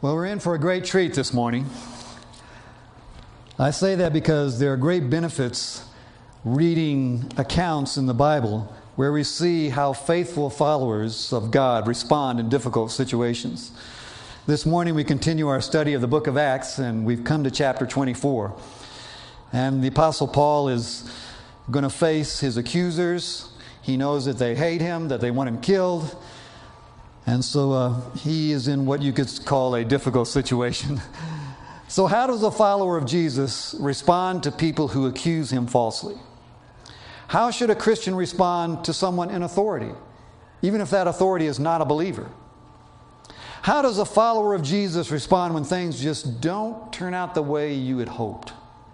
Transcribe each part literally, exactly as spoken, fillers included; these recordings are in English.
Well, we're in for a great treat this morning. I say that because there are great benefits reading accounts in the Bible where we see how faithful followers of God respond in difficult situations. This morning we continue our study of the book of Acts, and we've come to chapter twenty-four. And the Apostle Paul is going to face his accusers. He knows that they hate him, that they want him killed. And so uh, he is in what you could call a difficult situation. So how does a follower of Jesus respond to people who accuse him falsely? How should a Christian respond to someone in authority, even if that authority is not a believer? How does a follower of Jesus respond when things just don't turn out the way you had hoped?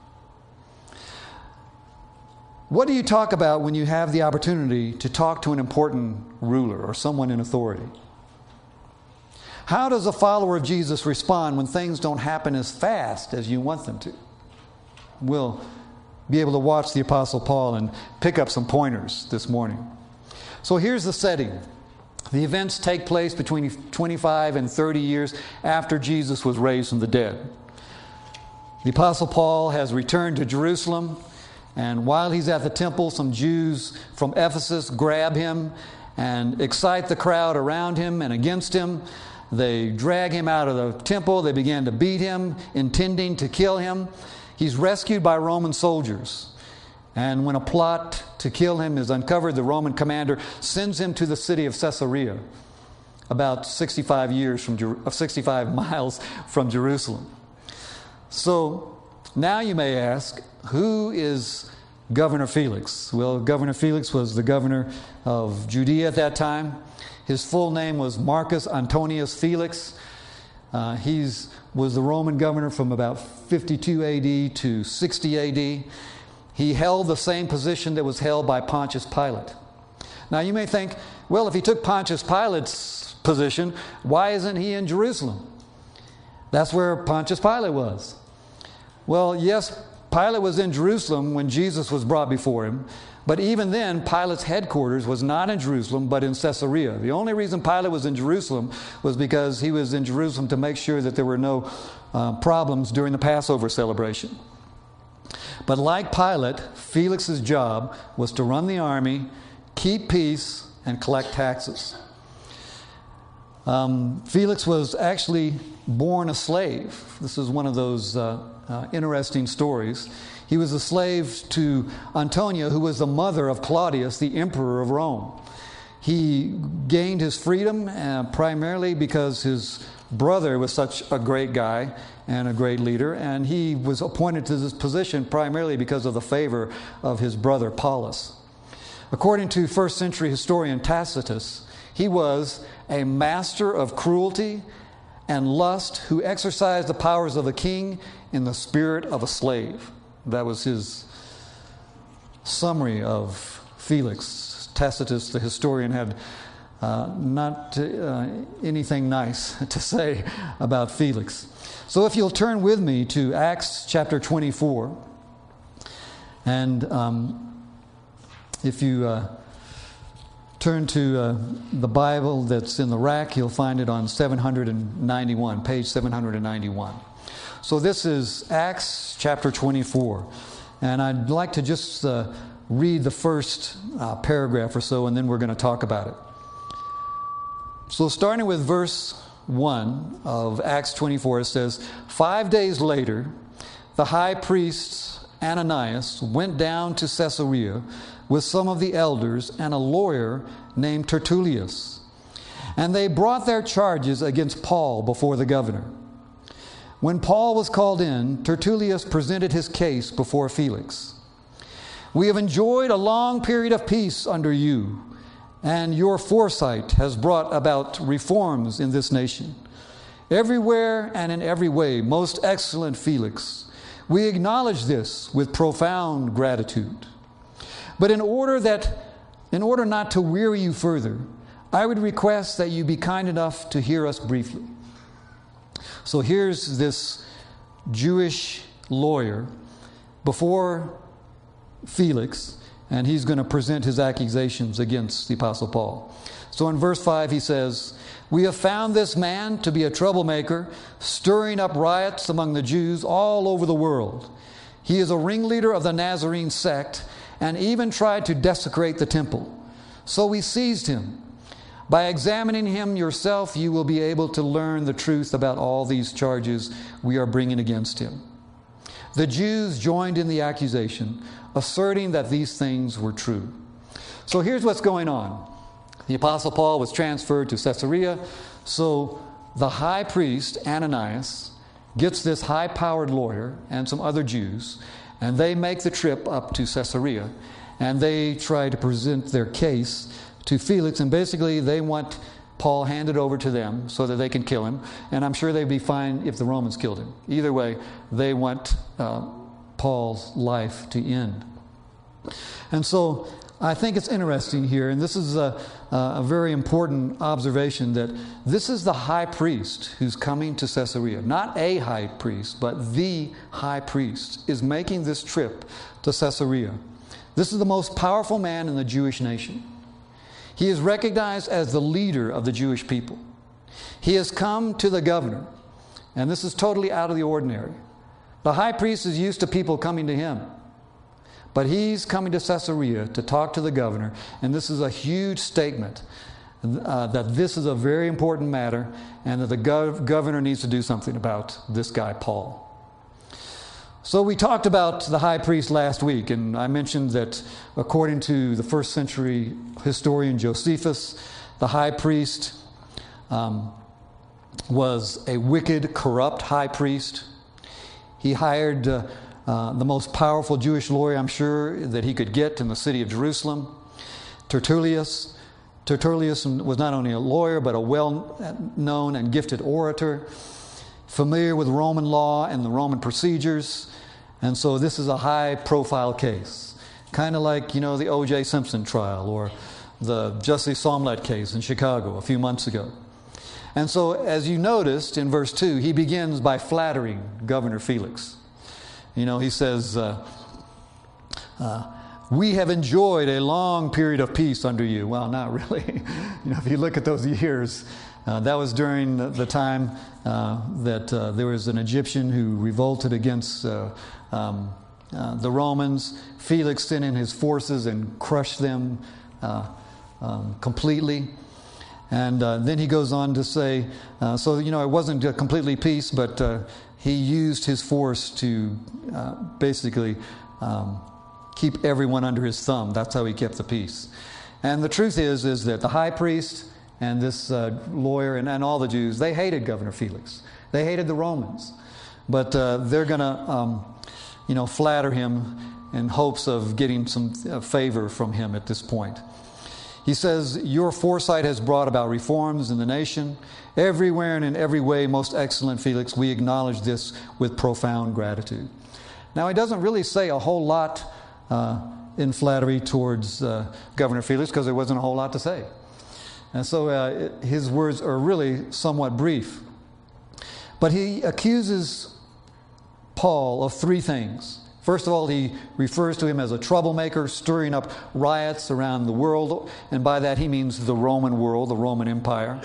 What do you talk about when you have the opportunity to talk to an important ruler or someone in authority? How does a follower of Jesus respond when things don't happen as fast as you want them to? We'll be able to watch the Apostle Paul and pick up some pointers this morning. So here's the setting. The events take place between twenty-five and thirty years after Jesus was raised from the dead. The Apostle Paul has returned to Jerusalem, and while he's at the temple, some Jews from Ephesus grab him and excite the crowd around him and against him. They drag him out of the temple. They began to beat him, intending to kill him. He's rescued by Roman soldiers. And when a plot to kill him is uncovered, the Roman commander sends him to the city of Caesarea, about sixty-five years from Jer- sixty-five miles from Jerusalem. So now you may ask, who is Governor Felix? Well, Governor Felix was the governor of Judea at that time. His full name was Marcus Antonius Felix. Uh, he was the Roman governor from about fifty-two A D to sixty A D. He held the same position that was held by Pontius Pilate. Now you may think, well, if he took Pontius Pilate's position, why isn't he in Jerusalem? That's where Pontius Pilate was. Well, yes, Pilate was in Jerusalem when Jesus was brought before him. But even then, Pilate's headquarters was not in Jerusalem, but in Caesarea. The only reason Pilate was in Jerusalem was because he was in Jerusalem to make sure that there were no uh, problems during the Passover celebration. But like Pilate, Felix's job was to run the army, keep peace, and collect taxes. Um, Felix was actually born a slave. This is one of those uh, uh, interesting stories. He was a slave to Antonia, who was the mother of Claudius, the emperor of Rome. He gained his freedom uh, primarily because his brother was such a great guy and a great leader, and he was appointed to this position primarily because of the favor of his brother Paulus. According to first century historian Tacitus, he was a master of cruelty and lust who exercised the powers of a king in the spirit of a slave. That was his summary of Felix. Tacitus, the historian, had uh, not uh, anything nice to say about Felix. So if you'll turn with me to Acts chapter twenty-four, and um, if you uh, turn to uh, the Bible that's in the rack, you'll find it on seven hundred ninety-one, page seven hundred ninety-one. So this is Acts chapter twenty-four. And I'd like to just uh, read the first uh, paragraph or so, and then we're going to talk about it. So starting with verse one of Acts twenty-four, it says, Five days later, the high priest Ananias went down to Caesarea with some of the elders and a lawyer named Tertullus. And they brought their charges against Paul before the governor. When Paul was called in, Tertullus presented his case before Felix. We have enjoyed a long period of peace under you, and your foresight has brought about reforms in this nation. Everywhere and in every way, most excellent Felix, we acknowledge this with profound gratitude. But in order that, in order not to weary you further, I would request that you be kind enough to hear us briefly. So here's this Jewish lawyer before Felix, and he's going to present his accusations against the Apostle Paul. So in verse five he says, "We have found this man to be a troublemaker, stirring up riots among the Jews all over the world. He is a ringleader of the Nazarene sect and even tried to desecrate the temple. So we seized him. By examining him yourself, you will be able to learn the truth about all these charges we are bringing against him." The Jews joined in the accusation, asserting that these things were true. So here's what's going on. The Apostle Paul was transferred to Caesarea, so the high priest, Ananias, gets this high-powered lawyer and some other Jews, and they make the trip up to Caesarea, and they try to present their case to Felix, and basically they want Paul handed over to them so that they can kill him, and I'm sure they'd be fine if the Romans killed him. Either way, they want uh, Paul's life to end. And so I think it's interesting here, and this is a, a very important observation, that this is the high priest who's coming to Caesarea. Not a high priest, but the high priest is making this trip to Caesarea. This is the most powerful man in the Jewish nation. He is recognized as the leader of the Jewish people. He has come to the governor, and this is totally out of the ordinary. The high priest is used to people coming to him, but he's coming to Caesarea to talk to the governor, and this is a huge statement uh, that this is a very important matter and that the gov- governor needs to do something about this guy, Paul. So we talked about the high priest last week, and I mentioned that according to the first century historian Josephus, the high priest um, was a wicked, corrupt high priest. He hired uh, uh, the most powerful Jewish lawyer, I'm sure, that he could get in the city of Jerusalem, Tertullius. Tertullius was not only a lawyer, but a well-known and gifted orator, familiar with Roman law and the Roman procedures. And so this is a high-profile case. Kind of like, you know, the O J Simpson trial or the Jussie Smollett case in Chicago a few months ago. And so, as you noticed in verse two, he begins by flattering Governor Felix. You know, he says, uh, uh, "We have enjoyed a long period of peace under you." Well, not really. You know, if you look at those years, Uh, that was during the, the time uh, that uh, there was an Egyptian who revolted against uh, um, uh, the Romans. Felix sent in his forces and crushed them uh, um, completely. And uh, then he goes on to say, uh, so, you know, it wasn't uh, completely peace, but uh, he used his force to uh, basically um, keep everyone under his thumb. That's how he kept the peace. And the truth is, is that the high priest and this uh, lawyer and, and all the Jews, they hated Governor Felix. They hated the Romans. But uh, they're going to, um, you know, flatter him in hopes of getting some uh, favor from him at this point. He says, "Your foresight has brought about reforms in the nation. Everywhere and in every way, most excellent Felix, we acknowledge this with profound gratitude." Now, he doesn't really say a whole lot uh, in flattery towards uh, Governor Felix because there wasn't a whole lot to say. And so uh, his words are really somewhat brief. But he accuses Paul of three things. First of all, he refers to him as a troublemaker, stirring up riots around the world. And by that he means the Roman world, the Roman Empire.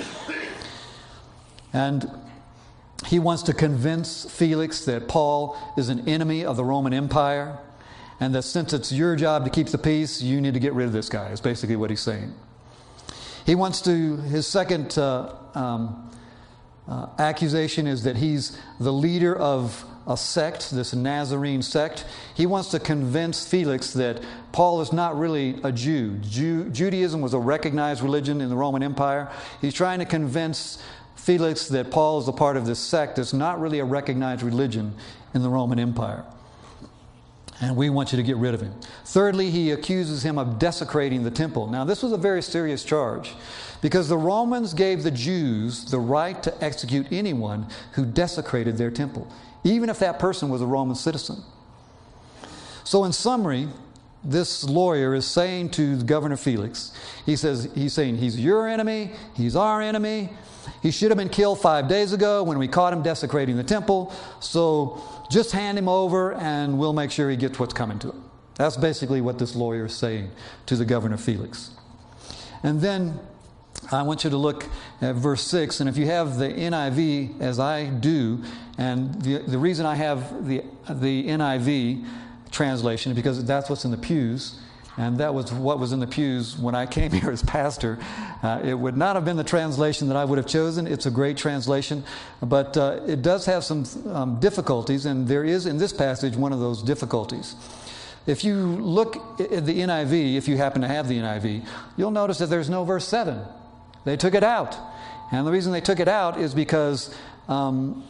And he wants to convince Felix that Paul is an enemy of the Roman Empire, and that since it's your job to keep the peace, you need to get rid of this guy, is basically what he's saying. He wants to, his second uh, um, uh, accusation is that he's the leader of a sect, this Nazarene sect. He wants to convince Felix that Paul is not really a Jew. Jew. Judaism was a recognized religion in the Roman Empire. He's trying to convince Felix that Paul is a part of this sect that's not really a recognized religion in the Roman Empire. And we want you to get rid of him. Thirdly, he accuses him of desecrating the temple. Now, this was a very serious charge because the Romans gave the Jews the right to execute anyone who desecrated their temple, even if that person was a Roman citizen. So in summary, this lawyer is saying to Governor Felix, he says, he's saying he's your enemy, he's our enemy. He should have been killed five days ago when we caught him desecrating the temple. So just hand him over and we'll make sure he gets what's coming to him. That's basically what this lawyer is saying to the Governor Felix. And then I want you to look at verse six, and if you have the N I V as I do, and the, the reason I have the, the N I V translation is because that's what's in the pews, and that was what was in the pews when I came here as pastor. Uh, it would not have been the translation that I would have chosen. It's a great translation, but uh, it does have some um, difficulties, and there is in this passage one of those difficulties. If you look at the N I V, if you happen to have the N I V, you'll notice that there's no verse seven. They took it out. And the reason they took it out is because um,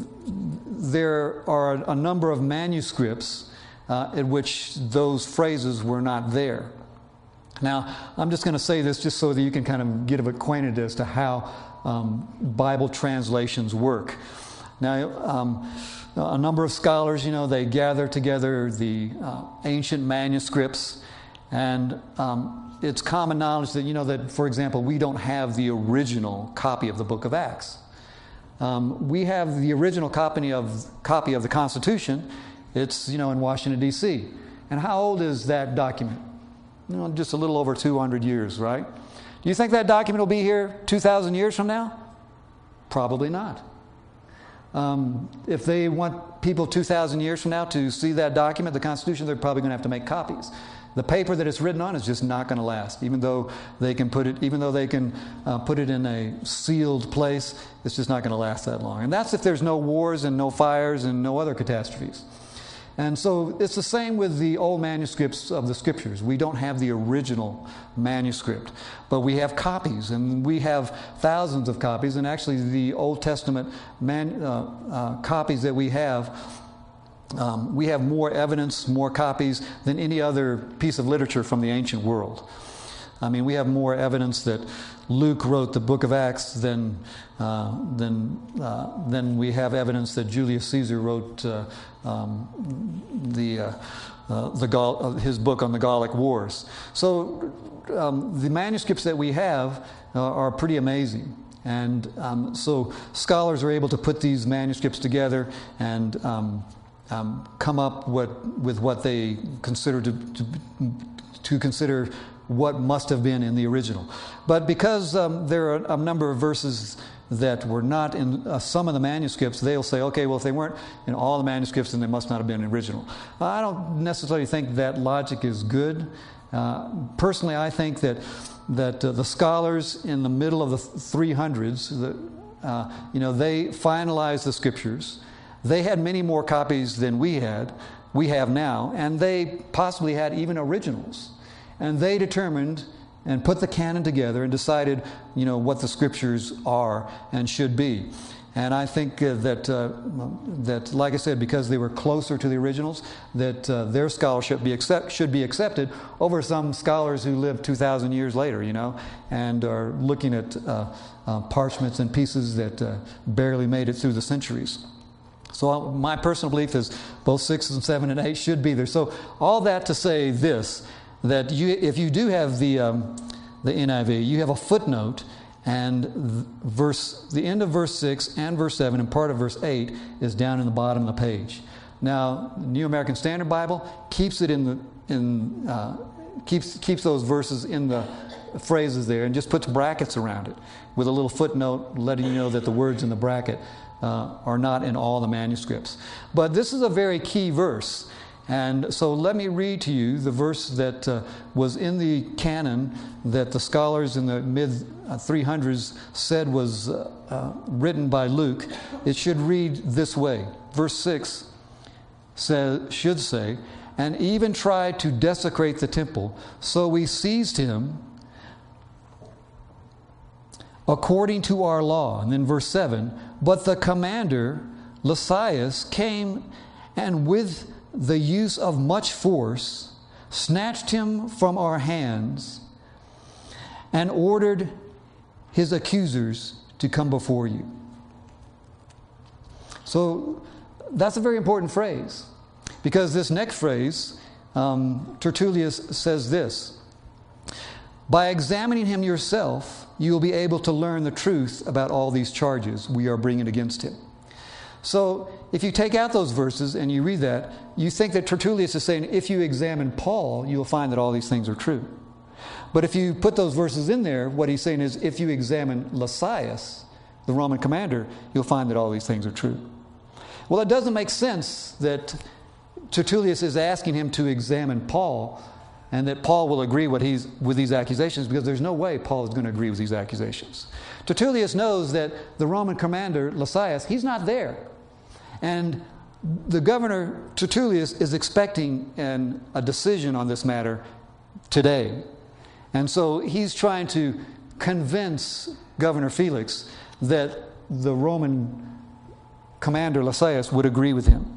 there are a number of manuscripts uh, in which those phrases were not there. Now, I'm just going to say this just so that you can kind of get acquainted as to how um, Bible translations work. Now, um, a number of scholars, you know, they gather together the uh, ancient manuscripts, and um, it's common knowledge that, you know, that, for example, we don't have the original copy of the Book of Acts. Um, we have the original copy of copy of the Constitution. It's, you know, in Washington, D C And how old is that document? You know, just a little over two hundred years, right? Do you think that document will be here two thousand years from now? Probably not. Um, if they want people two thousand years from now to see that document, the Constitution, they're probably going to have to make copies. The paper that it's written on is just not going to last, even though they can put it, even though they can uh, put it in a sealed place. It's just not going to last that long. And that's if there's no wars and no fires and no other catastrophes. And so it's the same with the old manuscripts of the Scriptures. We don't have the original manuscript, but we have copies, and we have thousands of copies. And actually, the Old Testament man, uh, uh, copies that we have, um, we have more evidence, more copies than any other piece of literature from the ancient world. I mean, we have more evidence that Luke wrote the Book of Acts than uh, than uh, than we have evidence that Julius Caesar wrote uh, um, the uh, uh, the Gaul, uh, his book on the Gallic Wars. So um, the manuscripts that we have uh, are pretty amazing, and um, so scholars are able to put these manuscripts together and um, um, come up what, with what they consider to to, to consider. What must have been in the original. But because um, there are a number of verses that were not in uh, some of the manuscripts, they'll say, okay, well, if they weren't in all the manuscripts, then they must not have been original. I don't necessarily think that logic is good. Uh, personally, I think that that uh, the scholars in the middle of the three hundreds, the, uh, you know, they finalized the Scriptures. They had many more copies than we had, we have now, and they possibly had even originals. And they determined and put the canon together and decided, you know, what the Scriptures are and should be. And I think uh, that, uh, that, like I said, because they were closer to the originals, that uh, their scholarship be accept, should be accepted over some scholars who lived two thousand years later, you know, and are looking at uh, uh, parchments and pieces that uh, barely made it through the centuries. So my personal belief is both six and seven and eight should be there. So all that to say this, that you, if you do have the um, the N I V, you have a footnote, and verse the end of verse six and verse seven and part of verse eight is down in the bottom of the page. Now, the New American Standard Bible keeps it in the in uh, keeps keeps those verses in the phrases there and just puts brackets around it with a little footnote letting you know that the words in the bracket uh, are not in all the manuscripts. But this is a very key verse. And so let me read to you the verse that uh, was in the canon that the scholars in the mid three hundreds said was uh, uh, written by Luke. It should read this way. Verse six says, should say, and even tried to desecrate the temple. So we seized him according to our law. And then verse seven, but the commander, Lysias, came and with the use of much force, snatched him from our hands and ordered his accusers to come before you. So that's a very important phrase, because this next phrase, um, Tertullius says this: by examining him yourself, you will be able to learn the truth about all these charges we are bringing against him. So if you take out those verses and you read that, you think that Tertullius is saying if you examine Paul, you'll find that all these things are true. But if you put those verses in there, what he's saying is, if you examine Lysias, the Roman commander, you'll find that all these things are true. Well, it doesn't make sense that Tertullius is asking him to examine Paul, and that Paul will agree what he's, with these accusations, because there's no way Paul is going to agree with these accusations. Tertullius knows that the Roman commander, Lysias, he's not there. And the governor, Tertullius, is expecting an, a decision on this matter today. And so he's trying to convince Governor Felix that the Roman commander, Lysias, would agree with him.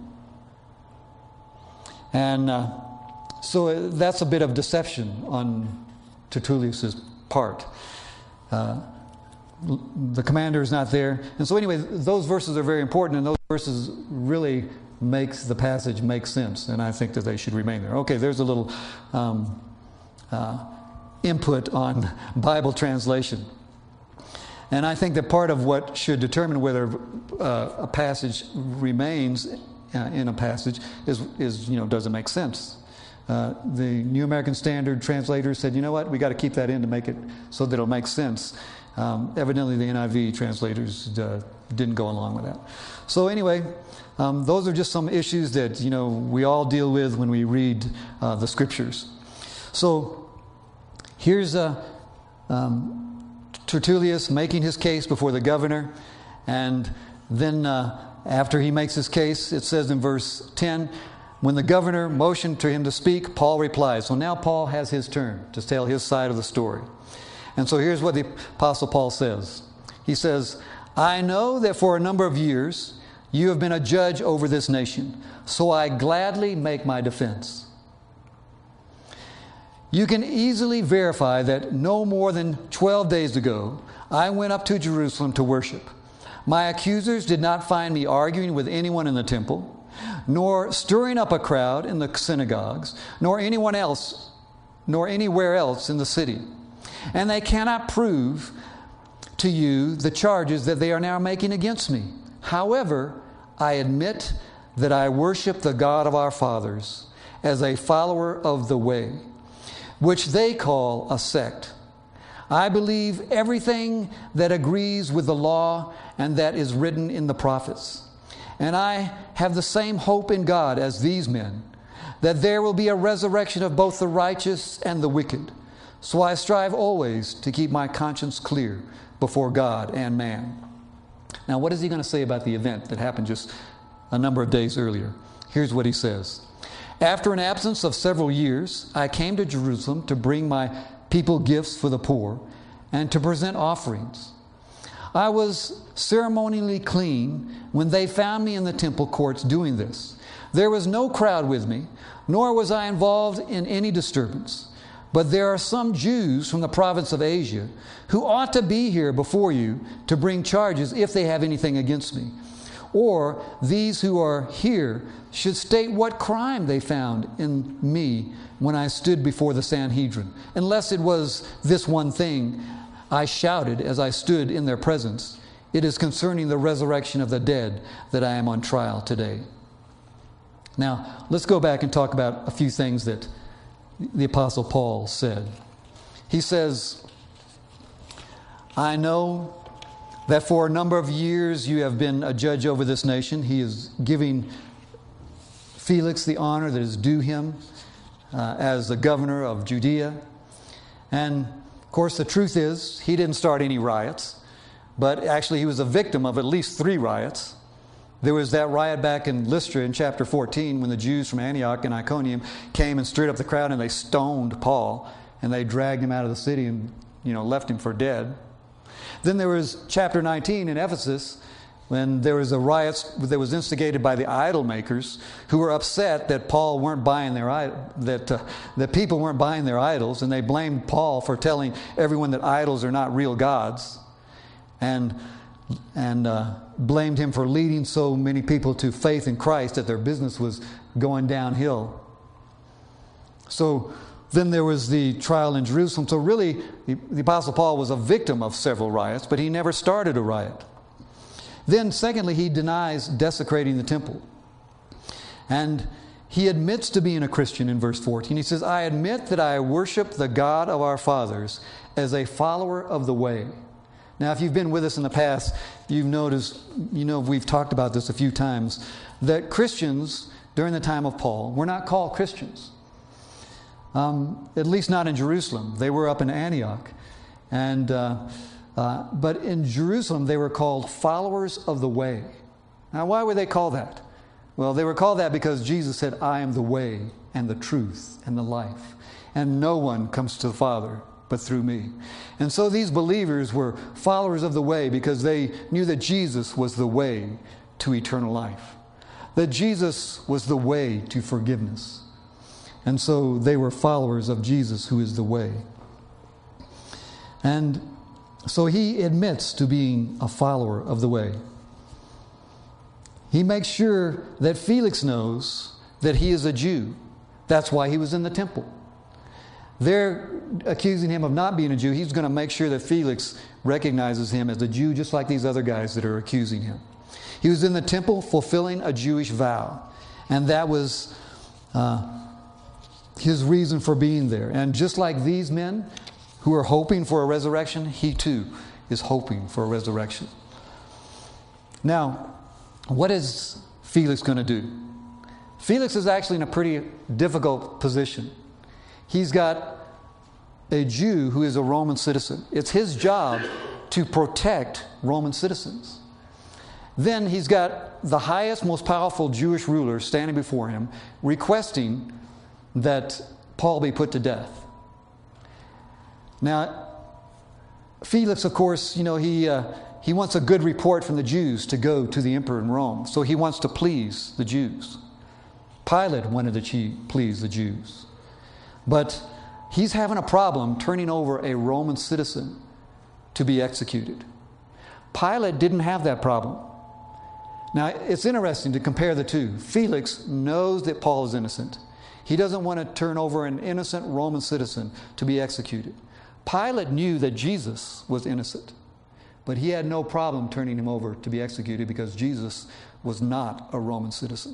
And uh, so that's a bit of deception on Tertullius' part. Uh, the commander is not there. And so anyway, those verses are very important, and those verses really makes the passage make sense, and I think that they should remain there. Okay, there's a little um, uh, input on Bible translation. And I think that part of what should determine whether uh, a passage remains uh, in a passage is, is, you know, does it make sense? Uh, the New American Standard translators said, you know what, we got to keep that in to make it so that it'll make sense. Um, evidently, the N I V translators uh, didn't go along with that. So anyway, um, those are just some issues that, you know, we all deal with when we read uh, the Scriptures. So here's a um, Tertullius making his case before the governor, and then uh, after he makes his case, it says in verse ten, when the governor motioned to him to speak, Paul replied. So now Paul has his turn to tell his side of the story. And so here's what the Apostle Paul says. He says, I know that for a number of years you have been a judge over this nation, so I gladly make my defense. You can easily verify that no more than twelve days ago, I went up to Jerusalem to worship. My accusers did not find me arguing with anyone in the temple, nor stirring up a crowd in the synagogues, nor anyone else, nor anywhere else in the city. And they cannot prove to you the charges that they are now making against me. However, I admit that I worship the God of our fathers as a follower of the way, which they call a sect. I believe everything that agrees with the law and that is written in the prophets. And I have the same hope in God as these men, that there will be a resurrection of both the righteous and the wicked. So I strive always to keep my conscience clear before God and man. Now, what is he going to say about the event that happened just a number of days earlier? Here's what he says. After an absence of several years, I came to Jerusalem to bring my people gifts for the poor and to present offerings. I was ceremonially clean when they found me in the temple courts doing this. There was no crowd with me, nor was I involved in any disturbance. But there are some Jews from the province of Asia who ought to be here before you to bring charges if they have anything against me. Or these who are here should state what crime they found in me when I stood before the Sanhedrin. Unless it was this one thing, I shouted as I stood in their presence, it is concerning the resurrection of the dead that I am on trial today. Now, let's go back and talk about a few things that the Apostle Paul said. He says, I know that for a number of years you have been a judge over this nation. He is giving Felix the honor that is due him uh, as the governor of Judea. And of course, the truth is, he didn't start any riots, but actually he was a victim of at least three riots. There was that riot back in Lystra in chapter fourteen when the Jews from Antioch and Iconium came and stirred up the crowd and they stoned Paul and they dragged him out of the city and, you know, left him for dead. Then there was chapter nineteen in Ephesus when there was a riot that was instigated by the idol makers who were upset that Paul weren't buying their that uh, that people weren't buying their idols, and they blamed Paul for telling everyone that idols are not real gods, and and uh, blamed him for leading so many people to faith in Christ that their business was going downhill. So then there was the trial in Jerusalem. So really, the, the Apostle Paul was a victim of several riots, but he never started a riot. Then secondly, he denies desecrating the temple. And he admits to being a Christian in verse fourteen. He says, I admit that I worship the God of our fathers as a follower of the way. Now, if you've been with us in the past, you've noticed, you know, we've talked about this a few times, that Christians during the time of Paul were not called Christians. Um, at least not in Jerusalem. They were up in Antioch. And, uh, uh, but in Jerusalem, they were called followers of the way. Now, why were they called that? Well, they were called that because Jesus said, I am the way and the truth and the life. And no one comes to the Father but through me. And so these believers were followers of the way because they knew that Jesus was the way to eternal life. That Jesus was the way to forgiveness. And so they were followers of Jesus, who is the way. And so he admits to being a follower of the way. He makes sure that Felix knows that he is a Jew. That's why he was in the temple. They're accusing him of not being a Jew. He's going to make sure that Felix recognizes him as a Jew, just like these other guys that are accusing him. He was in the temple fulfilling a Jewish vow. And that was uh, his reason for being there. And just like these men who are hoping for a resurrection, he too is hoping for a resurrection. Now, what is Felix going to do? Felix is actually in a pretty difficult position. He's got a Jew who is a Roman citizen. It's his job to protect Roman citizens. Then he's got the highest, most powerful Jewish ruler standing before him, requesting that Paul be put to death. Now, Felix, of course, you know, he uh, he wants a good report from the Jews to go to the emperor in Rome. So he wants to please the Jews. Pilate wanted to please the Jews. But he's having a problem turning over a Roman citizen to be executed. Pilate didn't have that problem. Now, it's interesting to compare the two. Felix knows that Paul is innocent. He doesn't want to turn over an innocent Roman citizen to be executed. Pilate knew that Jesus was innocent, but he had no problem turning him over to be executed because Jesus was not a Roman citizen.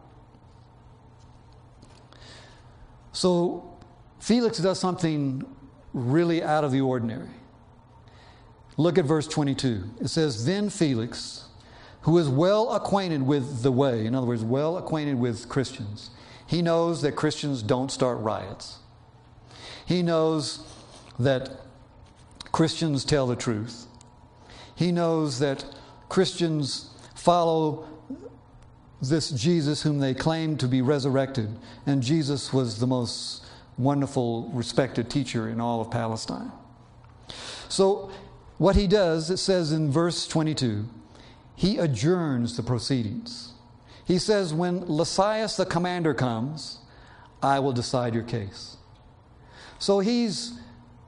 So Felix does something really out of the ordinary. Look at verse twenty-two. It says, Then Felix, who is well acquainted with the way, in other words, well acquainted with Christians, he knows that Christians don't start riots. He knows that Christians tell the truth. He knows that Christians follow this Jesus whom they claim to be resurrected. And Jesus was the most wonderful, respected teacher in all of Palestine. So what he does, it says in verse twenty-two, he adjourns the proceedings. He says, when Lysias the commander comes, I will decide your case. So he's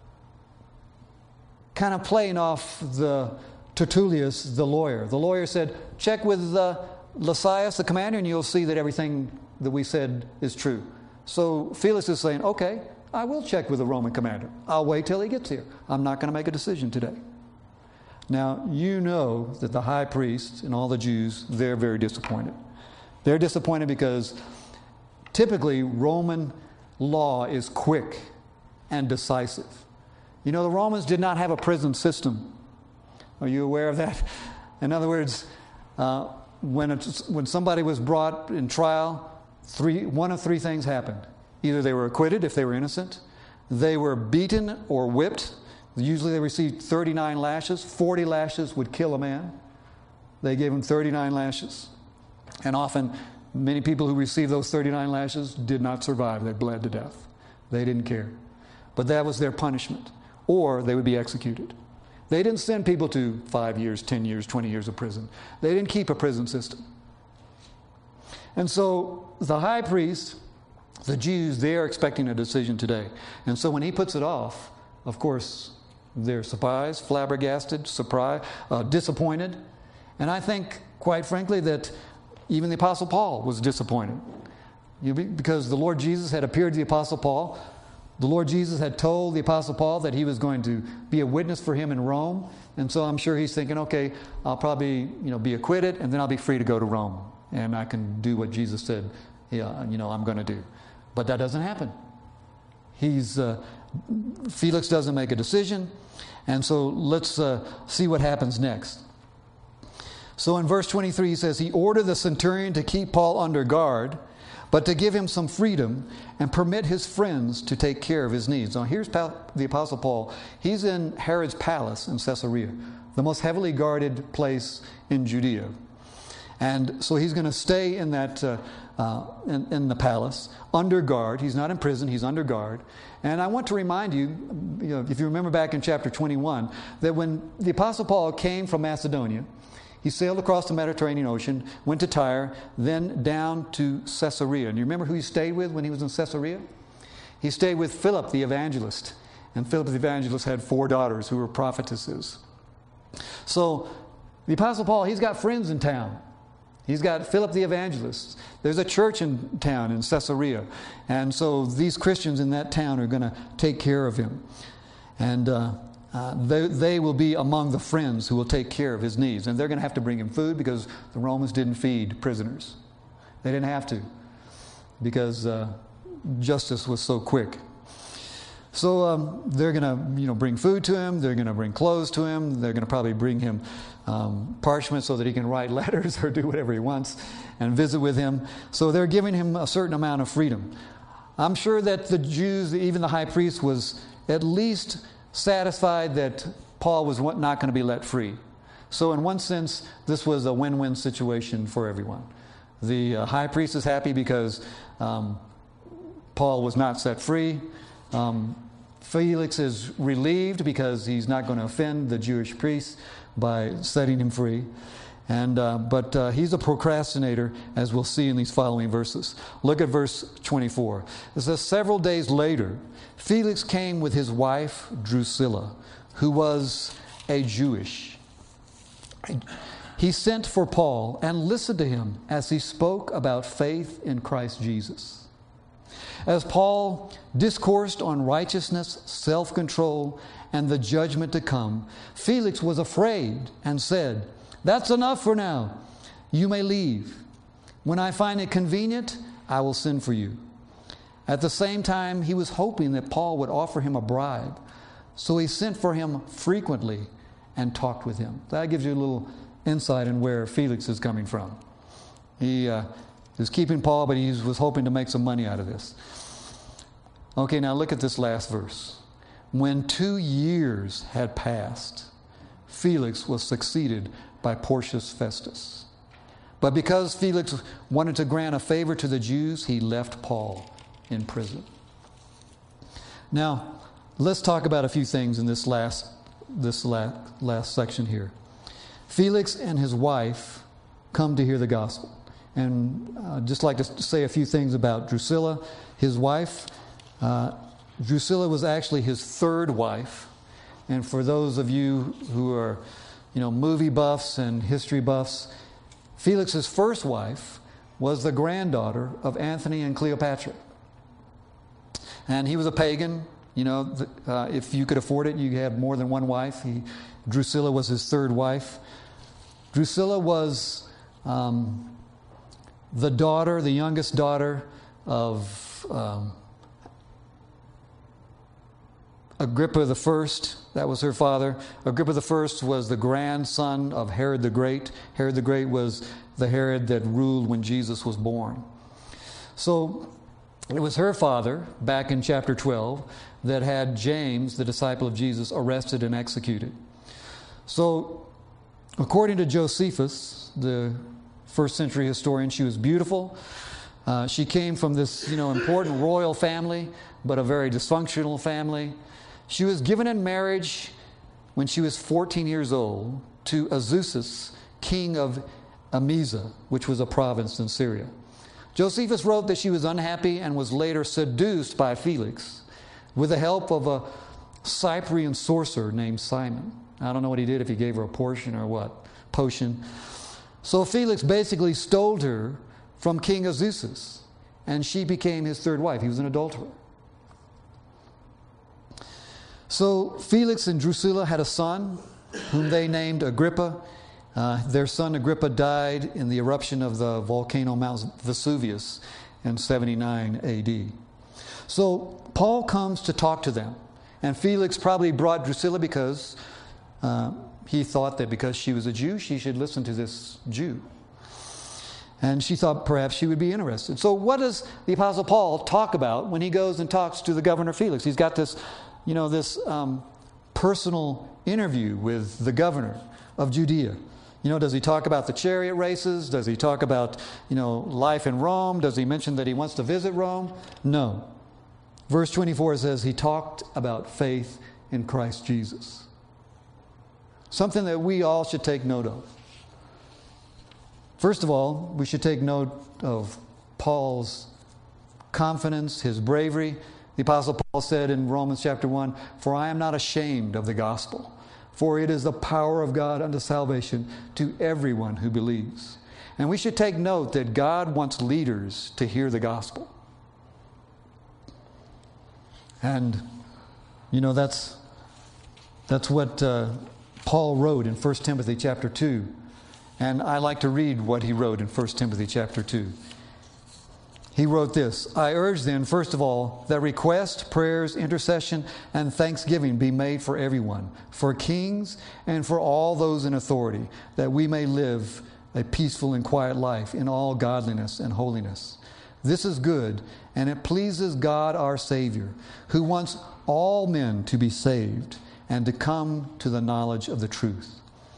kind of playing off the Tertullus, the lawyer. The lawyer said, check with uh, Lysias the commander and you'll see that everything that we said is true. So Felix is saying, okay, I will check with the Roman commander. I'll wait till he gets here. I'm not going to make a decision today. Now, you know that the high priest and all the Jews, they're very disappointed. They're disappointed because typically Roman law is quick and decisive. You know, the Romans did not have a prison system. Are you aware of that? In other words, uh, when it's, when somebody was brought in trial, three, one of three things happened. Either they were acquitted if they were innocent, they were beaten or whipped. Usually they received thirty-nine lashes. forty lashes would kill a man. They gave him thirty-nine lashes. And often, many people who received those thirty-nine lashes did not survive. They bled to death. They didn't care. But that was their punishment. Or they would be executed. They didn't send people to five years, ten years, twenty years of prison. They didn't keep a prison system. And so the high priest, the Jews, they are expecting a decision today. And so when he puts it off, of course, they're surprised, flabbergasted, surprised, uh, disappointed. And I think, quite frankly, that even the Apostle Paul was disappointed. You be, because the Lord Jesus had appeared to the Apostle Paul. The Lord Jesus had told the Apostle Paul that he was going to be a witness for him in Rome. And so I'm sure he's thinking, okay, I'll probably, you know, be acquitted and then I'll be free to go to Rome. And I can do what Jesus said yeah, you know, I'm going to do. But that doesn't happen. He's uh, Felix doesn't make a decision. And so let's uh, see what happens next. So in verse twenty-three, he says, he ordered the centurion to keep Paul under guard, but to give him some freedom and permit his friends to take care of his needs. Now here's the Apostle Paul. He's in Herod's palace in Caesarea, the most heavily guarded place in Judea. And so he's going to stay in that uh, uh, in, in the palace, under guard. He's not in prison, he's under guard. And I want to remind you, you know, if you remember back in chapter twenty-one, that when the Apostle Paul came from Macedonia, he sailed across the Mediterranean Ocean, went to Tyre, then down to Caesarea. And you remember who he stayed with when he was in Caesarea? He stayed with Philip the evangelist. And Philip the evangelist had four daughters who were prophetesses. So the Apostle Paul, he's got friends in town. He's got Philip the evangelist. There's a church in town in Caesarea. And so these Christians in that town are going to take care of him. And uh, uh, they, they will be among the friends who will take care of his needs. And they're going to have to bring him food because the Romans didn't feed prisoners. They didn't have to because uh, justice was so quick. So um, they're going to, you know, bring food to him. They're going to bring clothes to him. They're going to probably bring him um, parchment so that he can write letters or do whatever he wants and visit with him. So they're giving him a certain amount of freedom. I'm sure that the Jews, even the high priest, was at least satisfied that Paul was not going to be let free. So in one sense, this was a win-win situation for everyone. The uh, high priest is happy because um, Paul was not set free. Um, Felix is relieved because he's not going to offend the Jewish priests by setting him free. And uh, but uh, he's a procrastinator, as we'll see in these following verses. Look at verse twenty-four. It says, several days later, Felix came with his wife Drusilla, who was a Jewish. He sent for Paul and listened to him as he spoke about faith in Christ Jesus. As Paul discoursed on righteousness, self-control, and the judgment to come, Felix was afraid and said, "That's enough for now. You may leave. When I find it convenient, I will send for you." At the same time, he was hoping that Paul would offer him a bribe. So he sent for him frequently and talked with him. That gives you a little insight in where Felix is coming from. He uh, was keeping Paul, but he was hoping to make some money out of this. Okay, now look at this last verse. When two years had passed, Felix was succeeded by Porcius Festus. But because Felix wanted to grant a favor to the Jews, he left Paul in prison. Now, let's talk about a few things in this last this last, last section here. Felix and his wife come to hear the gospel. And I'd just like to say a few things about Drusilla, his wife. Uh, Drusilla was actually his third wife. And for those of you who are, you know, movie buffs and history buffs, Felix's first wife was the granddaughter of Antony and Cleopatra. And he was a pagan. You know, uh, if you could afford it, you had more than one wife. He, Drusilla was his third wife. Drusilla was um, the daughter, the youngest daughter of um, Agrippa the First. That was her father. Agrippa the First was the grandson of Herod the Great. Herod the Great was the Herod that ruled when Jesus was born. So it was her father, back in chapter twelve, that had James, the disciple of Jesus, arrested and executed. So, according to Josephus, the first century historian, she was beautiful. Uh, she came from this, you know, important royal family, but a very dysfunctional family. She was given in marriage when she was fourteen years old to Azusis, king of Emesa, which was a province in Syria. Josephus wrote that she was unhappy and was later seduced by Felix with the help of a Cyprian sorcerer named Simon. I don't know what he did, if he gave her a portion or what, potion. So Felix basically stole her from King Azusis, and she became his third wife. He was an adulterer. So Felix and Drusilla had a son whom they named Agrippa. Uh, their son Agrippa died in the eruption of the volcano Mount Vesuvius. in seventy-nine A D. So Paul comes to talk to them. And Felix probably brought Drusilla because uh, he thought that because she was a Jew, she should listen to this Jew. And she thought perhaps she would be interested. So what does the Apostle Paul talk about when he goes and talks to the governor Felix? He's got this, you know, this um, personal interview with the governor of Judea. You know, does he talk about the chariot races? Does he talk about, you know, life in Rome? Does he mention that he wants to visit Rome? No. Verse twenty-four says he talked about faith in Christ Jesus. Something that we all should take note of. First of all, we should take note of Paul's confidence, his bravery. The Apostle Paul said in Romans chapter one, "For I am not ashamed of the gospel, for it is the power of God unto salvation to everyone who believes." And we should take note that God wants leaders to hear the gospel. And, you know, that's that's what uh, Paul wrote in First Timothy chapter two. And I like to read what he wrote in First Timothy chapter two. He wrote this: "I urge then, first of all, that request, prayers, intercession, and thanksgiving be made for everyone, for kings and for all those in authority, that we may live a peaceful and quiet life in all godliness and holiness. This is good, and it pleases God our Savior, who wants all men to be saved and to come to the knowledge of the truth.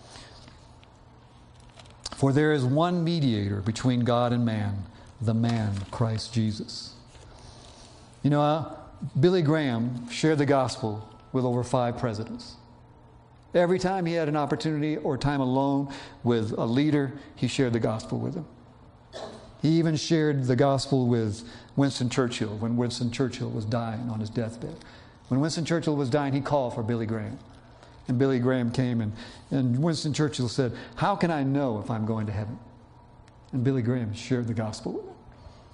For there is one mediator between God and man, the man Christ Jesus." You know, uh, Billy Graham shared the gospel with over five presidents. Every time he had an opportunity or time alone with a leader, he shared the gospel with them. He even shared the gospel with Winston Churchill when Winston Churchill was dying on his deathbed. When Winston Churchill was dying, he called for Billy Graham. And Billy Graham came, and, and Winston Churchill said, "How can I know if I'm going to heaven?" And Billy Graham shared the gospel with him.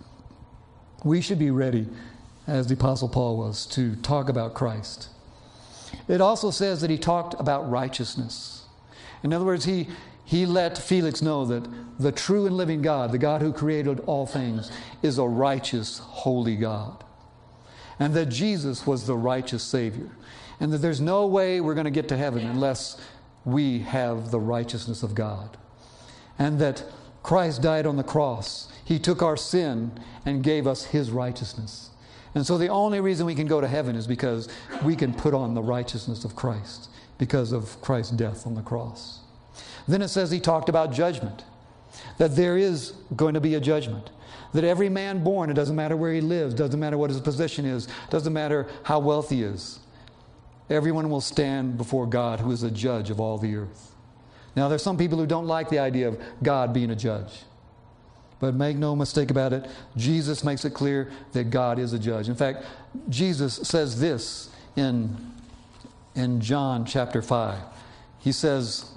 We should be ready, as the Apostle Paul was, to talk about Christ. It also says that he talked about righteousness. In other words, he, he let Felix know that the true and living God, the God who created all things, is a righteous, holy God. And that Jesus was the righteous Savior. And that there's no way we're going to get to heaven unless we have the righteousness of God. And that Christ died on the cross. He took our sin and gave us His righteousness. And so the only reason we can go to heaven is because we can put on the righteousness of Christ because of Christ's death on the cross. Then it says he talked about judgment. That there is going to be a judgment. That every man born, it doesn't matter where he lives, doesn't matter what his position is, doesn't matter how wealthy he is. Everyone will stand before God, who is a judge of all the earth. Now, there's some people who don't like the idea of God being a judge. But make no mistake about it, Jesus makes it clear that God is a judge. In fact, Jesus says this in, in John chapter five. He says,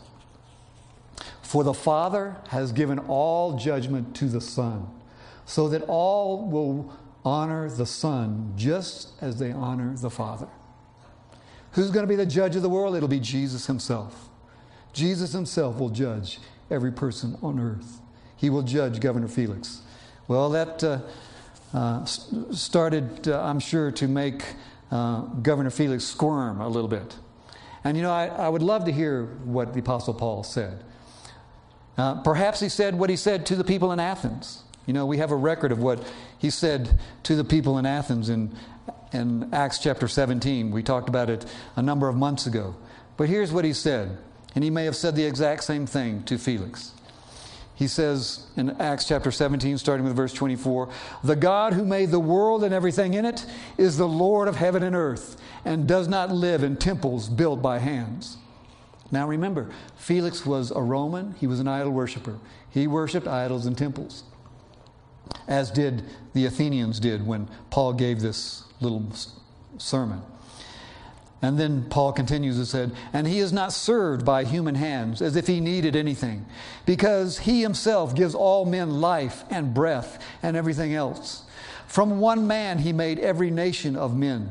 "For the Father has given all judgment to the Son, so that all will honor the Son just as they honor the Father." Who's going to be the judge of the world? It'll be Jesus Himself. Jesus Himself will judge every person on earth. He will judge Governor Felix. Well, that uh, uh, started, uh, I'm sure, to make uh, Governor Felix squirm a little bit. And you know, I, I would love to hear what the Apostle Paul said. Uh, perhaps he said what he said to the people in Athens. You know, we have a record of what he said to the people in Athens in in Acts chapter seventeen. We talked about it a number of months ago. But here's what he said. And he may have said the exact same thing to Felix. He says in Acts chapter seventeen, starting with verse twenty-four, "The God who made the world and everything in it is the Lord of heaven and earth, and does not live in temples built by hands." Now remember, Felix was a Roman. He was an idol worshiper. He worshipped idols in temples, as did the Athenians did when Paul gave this little sermon. And then Paul continues and said, "And he is not served by human hands as if he needed anything, because he himself gives all men life and breath and everything else. From one man he made every nation of men,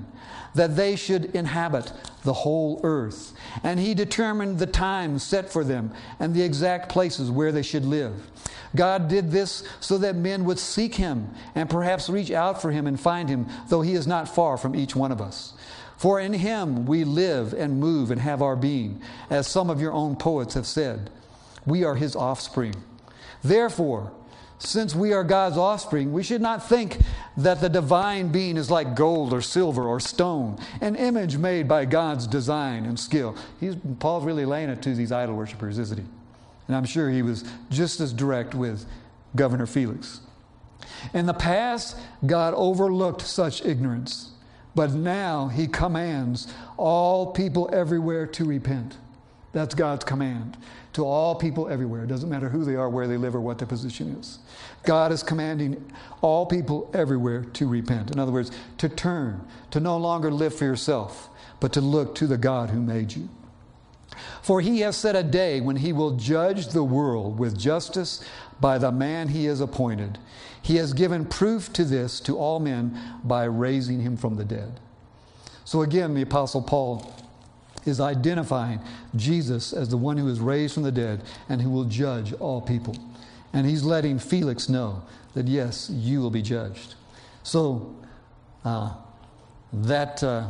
that they should inhabit the whole earth. And he determined the times set for them and the exact places where they should live. God did this so that men would seek him and perhaps reach out for him and find him, though he is not far from each one of us. For in him we live and move and have our being, as some of your own poets have said. We are his offspring. Therefore, since we are God's offspring, we should not think that the divine being is like gold or silver or stone, an image made by God's design and skill. He's, Paul's really laying it to these idol worshipers, isn't he? And I'm sure he was just as direct with Governor Felix. In the past, God overlooked such ignorance. But now he commands all people everywhere to repent. That's God's command to all people everywhere. It doesn't matter who they are, where they live, or what their position is. God is commanding all people everywhere to repent. In other words, to turn, to no longer live for yourself, but to look to the God who made you. For he has set a day when he will judge the world with justice by the man he has appointed. He has given proof to this to all men by raising him from the dead. So again, the Apostle Paul is identifying Jesus as the one who is raised from the dead and who will judge all people. And he's letting Felix know that, yes, you will be judged. So uh, that uh,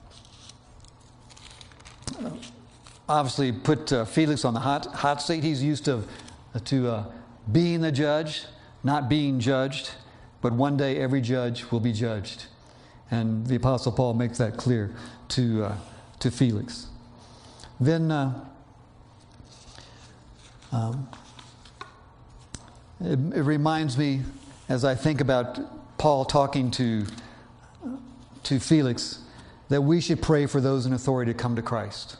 obviously put uh, Felix on the hot, hot seat. He's used to, to uh, being the judge, not being judged, but one day every judge will be judged. And the Apostle Paul makes that clear to uh, to Felix. Then uh, um, it, it reminds me, as I think about Paul talking to to Felix, that we should pray for those in authority to come to Christ.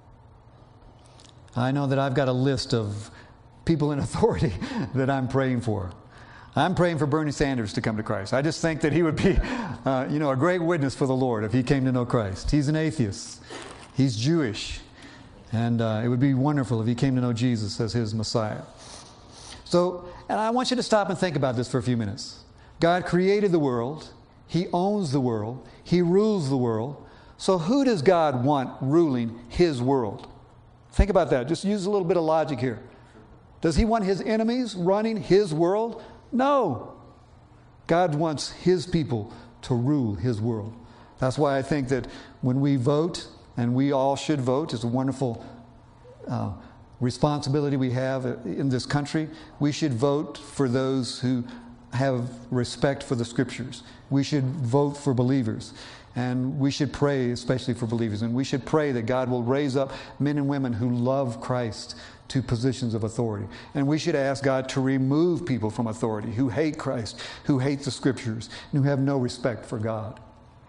I know that I've got a list of people in authority that I'm praying for. I'm praying for Bernie Sanders to come to Christ. I just think that he would be, uh, you know, a great witness for the Lord if he came to know Christ. He's an atheist. He's Jewish. And uh, it would be wonderful if he came to know Jesus as his Messiah. So, and I want you to stop and think about this for a few minutes. God created the world. He owns the world. He rules the world. So who does God want ruling his world? Think about that. Just use a little bit of logic here. Does he want his enemies running his world? No. God wants his people to rule his world. That's why I think that when we vote, and we all should vote, it's a wonderful uh, responsibility we have in this country. We should vote for those who have respect for the Scriptures. We should vote for believers. And we should pray especially for believers. And we should pray that God will raise up men and women who love Christ to positions of authority. And we should ask God to remove people from authority who hate Christ, who hate the Scriptures, and who have no respect for God.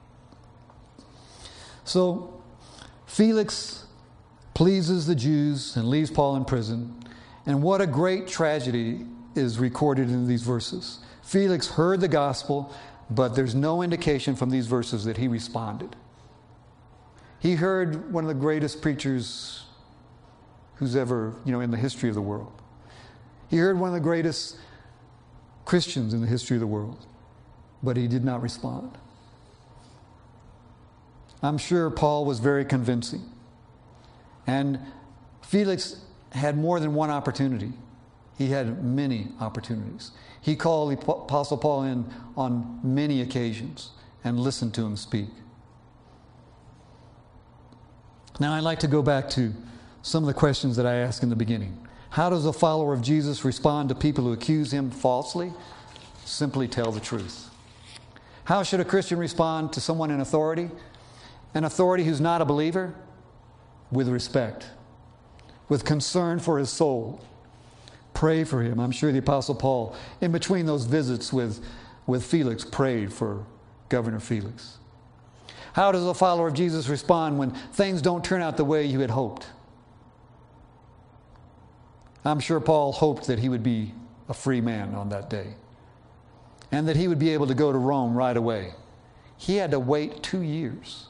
So Felix pleases the Jews and leaves Paul in prison. And what a great tragedy is recorded in these verses. Felix heard the gospel, but there's no indication from these verses that he responded. He heard one of the greatest preachers who's ever, you know, in the history of the world. He heard one of the greatest Christians in the history of the world, but he did not respond. I'm sure Paul was very convincing. And Felix had more than one opportunity. He had many opportunities. He called the Apostle Paul in on many occasions and listened to him speak. Now I'd like to go back to some of the questions that I asked in the beginning. How does a follower of Jesus respond to people who accuse him falsely? Simply tell the truth. How should a Christian respond to someone in authority? An authority who's not a believer? With respect, with concern for his soul. Pray for him. I'm sure the Apostle Paul, in between those visits with, with Felix, prayed for Governor Felix. How does a follower of Jesus respond when things don't turn out the way you had hoped? I'm sure Paul hoped that he would be a free man on that day and that he would be able to go to Rome right away. He had to wait two years.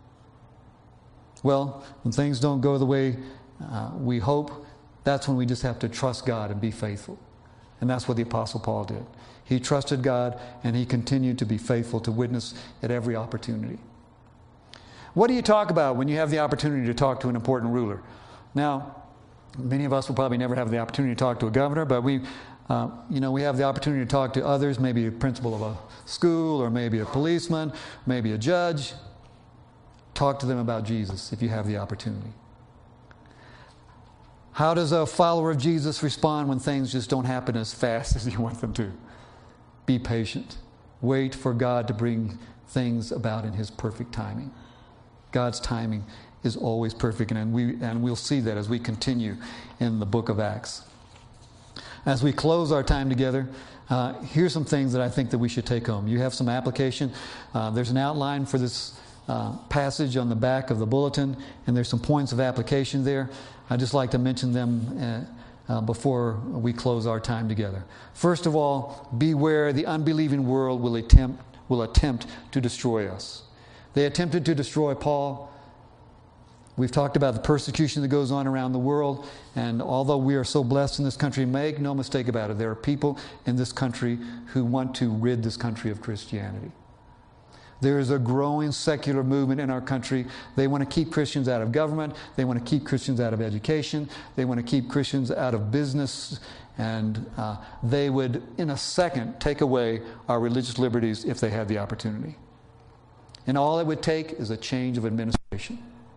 Well, when things don't go the way uh, we hope, that's when we just have to trust God and be faithful. And that's what the Apostle Paul did. He trusted God and he continued to be faithful to witness at every opportunity. What do you talk about when you have the opportunity to talk to an important ruler? Now, many of us will probably never have the opportunity to talk to a governor, but we, uh, you know, we have the opportunity to talk to others, maybe a principal of a school, or maybe a policeman, maybe a judge. Talk to them about Jesus if you have the opportunity. How does a follower of Jesus respond when things just don't happen as fast as you want them to? Be patient. Wait for God to bring things about in His perfect timing. God's timing is always perfect, and we and we'll see that as we continue in the book of Acts. As we close our time together, uh, here's some things that I think that we should take home. You have some application. Uh, there's an outline for this uh, passage on the back of the bulletin, and there's some points of application there. I'd just like to mention them uh, uh, before we close our time together. First of all, beware, the unbelieving world will attempt will attempt to destroy us. They attempted to destroy Paul. We've talked about the persecution that goes on around the world, and although we are so blessed in this country, make no mistake about it, there are people in this country who want to rid this country of Christianity. There is a growing secular movement in our country. They want to keep Christians out of government. They want to keep Christians out of education. They want to keep Christians out of business. And uh, they would, in a second, take away our religious liberties if they had the opportunity. And all it would take is a change of administration.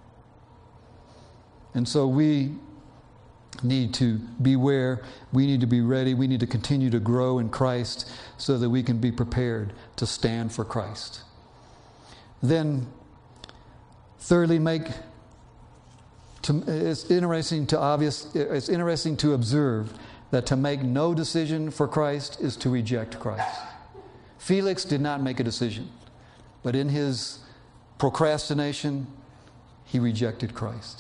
And so we need to beware. We need to be ready. We need to continue to grow in Christ so that we can be prepared to stand for Christ. Then, thirdly, make to, it's interesting to obvious. It's interesting to observe that to make no decision for Christ is to reject Christ. Felix did not make a decision, but in his procrastination, he rejected Christ.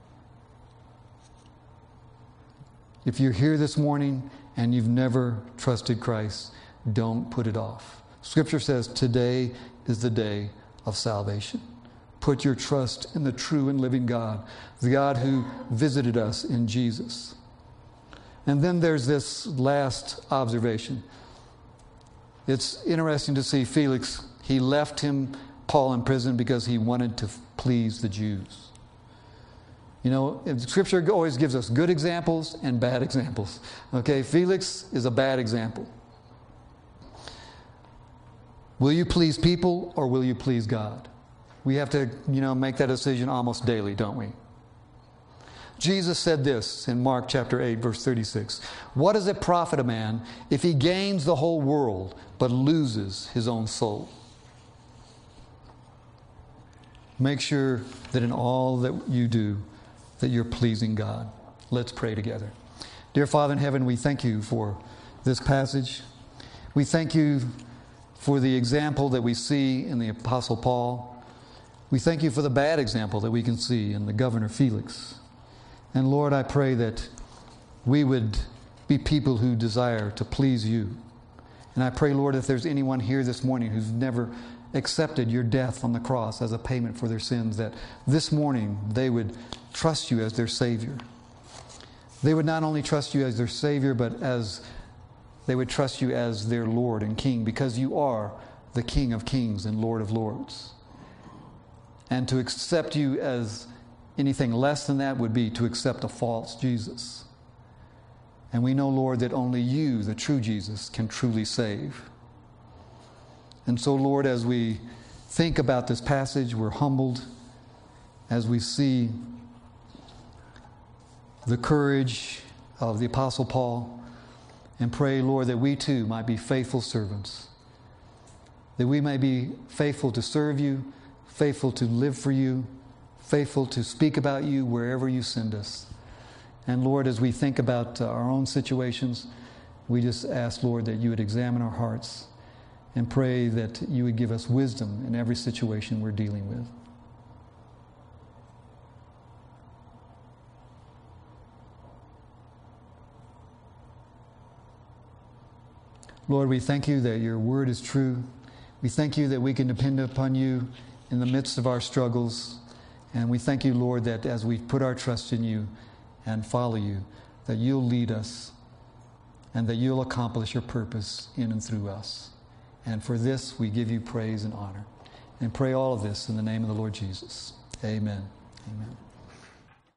If you're here this morning and you've never trusted Christ, don't put it off. Scripture says today is the day of salvation. Put your trust in the true and living God, the God who visited us in Jesus. And then there's this last observation. It's interesting to see Felix, he left him, Paul, in prison because he wanted to please the Jews. You know, Scripture always gives us good examples and bad examples. Okay, Felix is a bad example. Will you please people or will you please God? We have to, you know, make that decision almost daily, don't we? Jesus said this in Mark chapter eight, verse thirty-six. What does it profit a man if he gains the whole world but loses his own soul? Make sure that in all that you do, that you're pleasing God. Let's pray together. Dear Father in heaven, we thank you for this passage. We thank you for the example that we see in the Apostle Paul. We thank you for the bad example that we can see in the governor Felix. And Lord, I pray that we would be people who desire to please you. And I pray, Lord, if there's anyone here this morning who's never accepted your death on the cross as a payment for their sins, that this morning they would trust you as their Savior. They would not only trust you as their Savior, but as they would trust you as their Lord and King, because you are the King of Kings and Lord of Lords. And to accept you as anything less than that would be to accept a false Jesus. And we know, Lord, that only you, the true Jesus, can truly save. And so, Lord, as we think about this passage, we're humbled as we see the courage of the Apostle Paul, and pray, Lord, that we too might be faithful servants, that we may be faithful to serve you, faithful to live for you, faithful to speak about you wherever you send us. And Lord, as we think about uh, our own situations, we just ask, Lord, that you would examine our hearts and pray that you would give us wisdom in every situation we're dealing with. Lord, we thank you that your word is true. We thank you that we can depend upon you in the midst of our struggles. And we thank you, Lord, that as we put our trust in you and follow you, that you'll lead us and that you'll accomplish your purpose in and through us. And for this, we give you praise and honor. and pray all of this in the name of the Lord Jesus. Amen. Amen.